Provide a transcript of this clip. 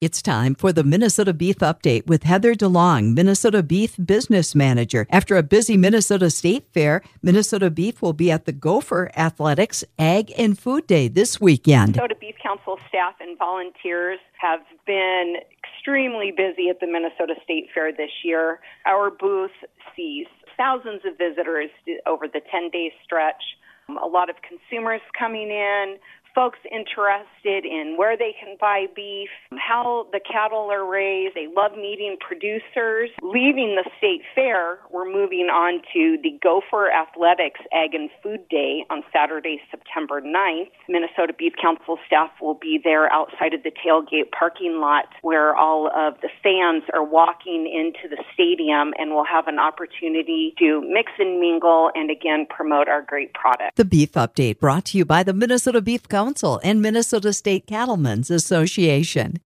It's time for the Minnesota Beef Update with Heather DeLong, Minnesota Beef Business Manager. After a busy Minnesota State Fair, Minnesota Beef will be at the Gopher Athletics Ag and Food Day this weekend. Minnesota Beef Council staff and volunteers have been extremely busy at the Minnesota State Fair this year. Our booth sees thousands of visitors over the 10-day stretch, a lot of consumers coming in, folks interested in where they can buy beef, how the cattle are raised. They love meeting producers. Leaving the state fair, we're moving on to the Gopher Athletics Ag and Food Day on Saturday, September 9th. Minnesota Beef Council staff will be there outside of the tailgate parking lot where all of the fans are walking into the stadium, and we'll have an opportunity to mix and mingle and, again, promote our great product. The Beef Update brought to you by the Minnesota Beef Council and Minnesota State Cattlemen's Association.